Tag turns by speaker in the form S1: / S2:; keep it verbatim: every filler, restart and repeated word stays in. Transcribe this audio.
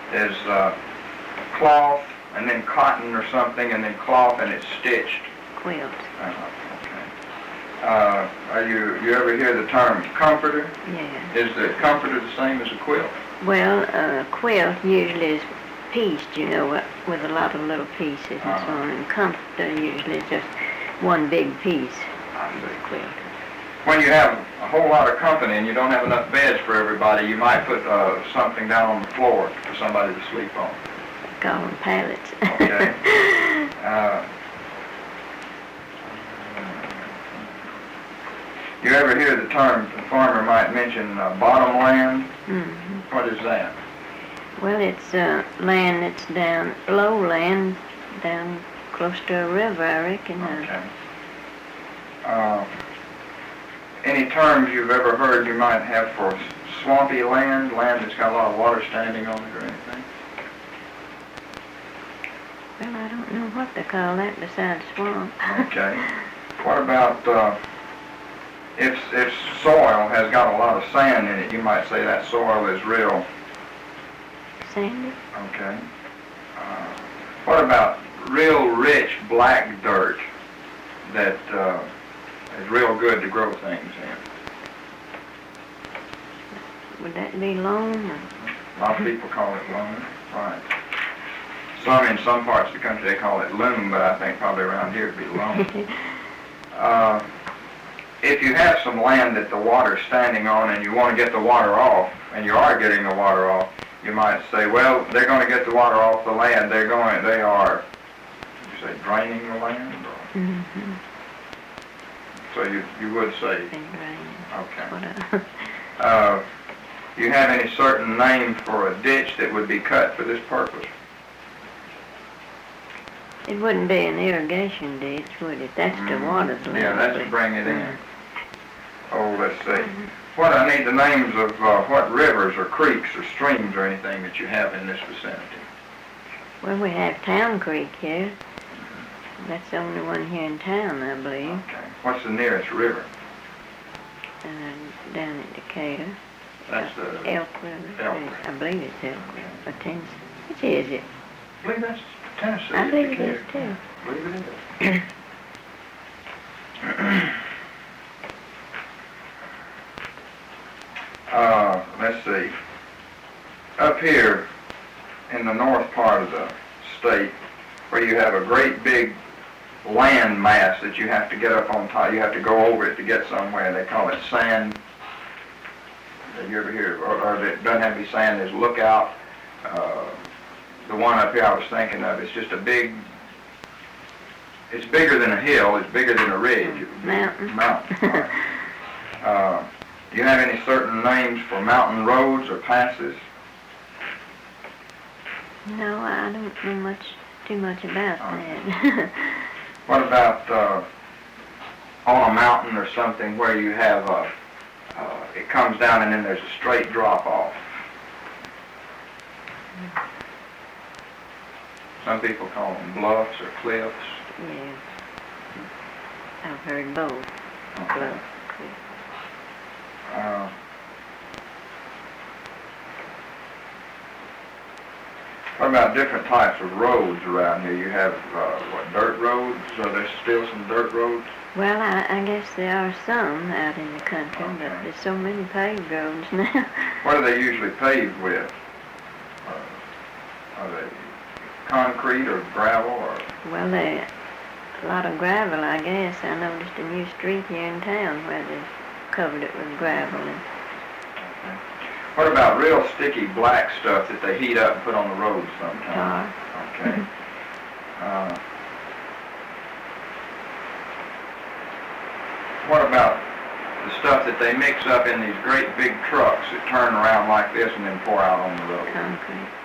S1: is uh, cloth and then cotton or something and then cloth and it's stitched.
S2: Quilt.
S1: Uh-huh, okay. Uh, are you, you ever hear the term comforter?
S2: Yeah.
S1: Is the comforter the same as a quilt?
S2: Well, a uh, quilt usually is pieced, you know, with a lot of little pieces and uh-huh. so on. And comforter usually is just one big piece.
S1: I see.
S2: Quilt.
S1: When you have a whole lot of company and you don't have enough beds for everybody, you might put uh, something down on the floor for somebody to sleep on.
S2: Call them pallets.
S1: Okay. Uh, you ever hear the term, the farmer might mention uh, bottomland?
S2: Mm-hmm.
S1: What is that?
S2: Well, it's uh, land that's down, low land, down close to a river, I reckon.
S1: Okay. Uh, any terms you've ever heard you might have for swampy land, land that's got a lot of water standing on it or anything?
S2: Well, I don't know what they call that besides swamp.
S1: Okay. What about uh, if if soil has got a lot of sand in it, you might say that soil is real
S2: sandy.
S1: Okay. Uh, what about real rich black dirt that uh, is real good to grow things in?
S2: Would that be loam? Or?
S1: A lot of people call it loam. Right. Some in some parts of the country they call it loom, but I think probably around here it'd be loam. uh, if you have some land that the water's standing on and you want to get the water off, and you are getting the water off, you might say, well, they're going to get the water off the land. They're going, they are, you say, draining the land? Or?
S2: Mm-hmm.
S1: So you you would say,
S2: draining.
S1: Okay. uh, do you have any certain name for a ditch that would be cut for this purpose?
S2: It wouldn't be an irrigation ditch, would it? That's
S1: mm.
S2: the water's land.
S1: Yeah, that's to bring it in.
S2: Mm-hmm.
S1: Oh, let's see. Mm-hmm. What I need the names of uh, what rivers or creeks or streams or anything that you have in this vicinity.
S2: Well, we have Town Creek here. That's the only one here in town, I believe.
S1: Okay. What's the nearest river?
S2: Uh, down at Decatur.
S1: That's the
S2: Elk River.
S1: Elk River.
S2: I believe it's Elk River. Or Tennessee. Which is it?
S1: I believe that's Tennessee.
S2: I believe it is too.
S1: I believe it is. uh, let's see. Up here in the north part of the state, where you have a great big land mass that you have to get up on top, you have to go over it to get somewhere. They call it sand. Did you ever hear, or, or it doesn't have to be sand, there's Lookout. Uh, the one up here I was thinking of, it's just a big, it's bigger than a hill, it's bigger than a ridge.
S2: Mountain.
S1: Mountain. Right. uh, do you have any certain names for mountain roads or passes?
S2: No, I don't know much, too much about
S1: okay.
S2: that.
S1: What about uh, on a mountain or something where you have a, uh, it comes down and then there's a straight drop off? Some people call them bluffs or cliffs.
S2: Yeah. I've heard both.
S1: Okay.
S2: Bluff, cliff.
S1: Uh, what about different types of roads around here? You have, uh, what, dirt roads? Are there still some dirt roads?
S2: Well, I, I guess there are some out in the country,
S1: Okay.
S2: but there's so many paved roads now.
S1: What are they usually paved with? Uh, are they concrete or gravel or?
S2: Well, they a lot of gravel, I guess. I noticed a new street here in town where they covered it with gravel. And
S1: okay. What about real sticky black stuff that they heat up and put on the roads sometimes?
S2: tar.
S1: Okay. uh, what about the stuff that they mix up in these great big trucks that turn around like this and then pour out on the road?
S2: Concrete.